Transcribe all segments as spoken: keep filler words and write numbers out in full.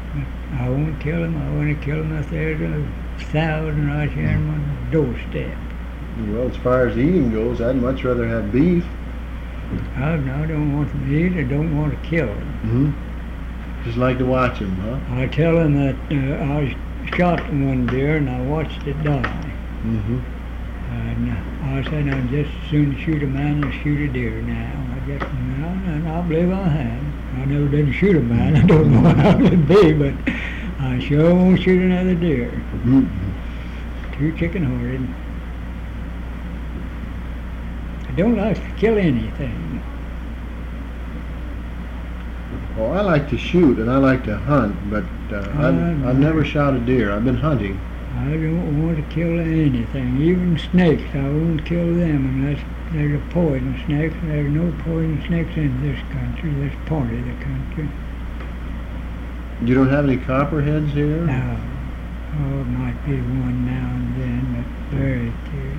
I won't kill them. I want to kill them if there's a thousand right here on my doorstep. Well, as far as eating goes, I'd much rather have beef. I, I don't want them to eat. I don't want to kill them. Mm-hmm. Just like to watch them, huh? I tell them that uh, I shot one deer and I watched it die. Mm-hmm. And I said, I'm just as soon to shoot a man as shoot a deer now. I just, and I believe I have. I never did shoot a man. I don't know how it would be, but I sure won't shoot another deer. Mm-hmm. Too chicken-hearted. I don't like to kill anything. Well, I like to shoot and I like to hunt, but uh, I've, I've never shot a deer. I've been hunting. I don't want to kill anything, even snakes. I won't kill them unless there's a poison snake. There's no poison snakes in this country, this part of the country. You don't have any copperheads here? No. Oh, it might be one now and then, but very few.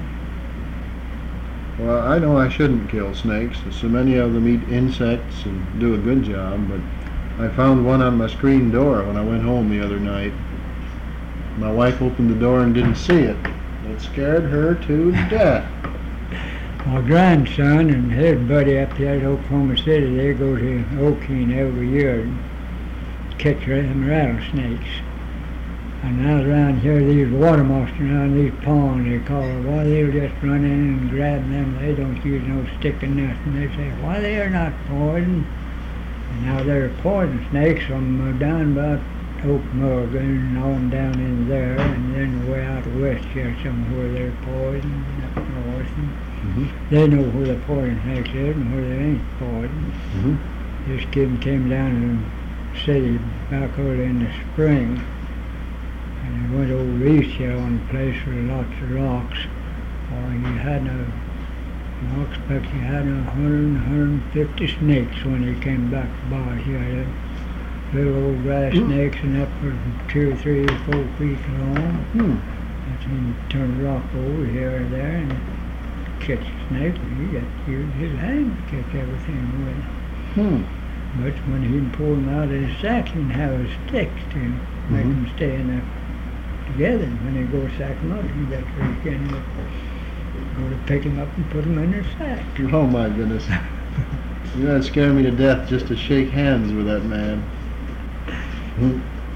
Well, I know I shouldn't kill snakes. So many of them eat insects and do a good job, but I found one on my screen door when I went home the other night. My wife opened the door and didn't see it. It scared her to death. My grandson and his buddy up there at Oklahoma City, they go to Okine every year and catch them rattlesnakes. And now around here, these water monsters around these ponds, they call it, why they'll just run in and grab them. They don't use no stick or nothing. They say, why they are not poison. And now they're poison snakes from uh, down about Okmulgee and on down in there, and then way out west here somewhere they're poison, up north. And Mm-hmm. they know where the poison snakes is and where they ain't poison. Mm-hmm. This kid came down to the city back early in the spring, and he went over east here on a place with lots of rocks. Well, you had no, I expect you had a hundred, hundred fifty snakes when he came back by here. Little old grass Mm. snakes and up for two or three or four feet long. Hmm. That's when you turn a rock over here or there and catch a snake. He got to use his hand to catch everything with. Hmm. But when he'd pull them out of his sack, he'd have his sticks to make Mhm. them stay in there together. And when they go sack them up, he got to reach in and go to pick them up and put them in their sack. Oh my goodness. You're gonna scare me to death just to shake hands with that man. Hmm.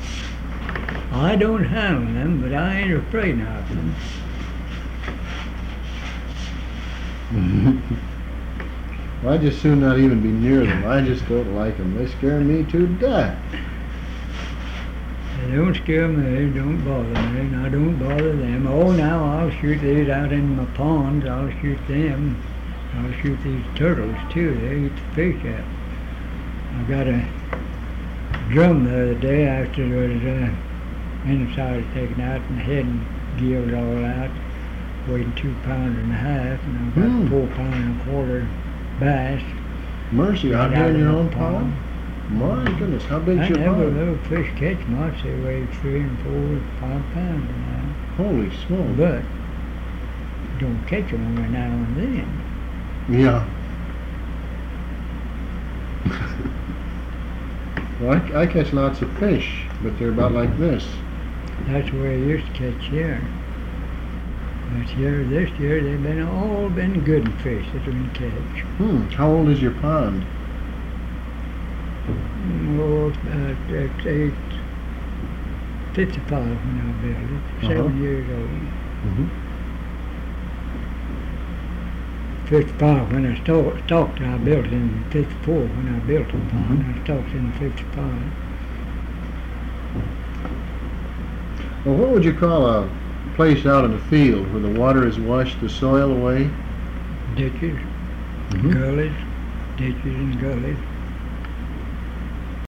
I don't handle them, but I ain't afraid of them. Well, I just soon not even be near them. I just don't like them. They scare me to death. They don't scare me, they don't bother me, and I don't bother them. Oh, now I'll shoot these out in my ponds, I'll shoot them. I'll shoot these turtles too, they eat the fish up. I got a drum the other day after there was uh, inside taken out and the head and gills all out, weighed two pounds and a half, and I've got Hmm. four pound and a quarter bass. Mercy, out right here in of your my own pond? My goodness, how big's I your never pond? little fish catch much, they weigh three and four, five pounds now. Holy smoke. But don't catch them every now and then. Yeah. Well, I, I catch lots of fish, but they're about like this. That's where I used to catch here. But here, this year, they've been all been good fish that we can catch. Hmm. How old is your pond? Oh, uh, it's eight, fifty-five when I built it, Uh-huh. seven years old. Mm-hmm. fifty-five when I sto- stalked it, I built it in fifty-four when I built the pond. Mhm. I stalked it in fifty-five. Well, what would you call a place out in the field where the water has washed the soil away? Ditches, Mhm. gullies, ditches and gullies.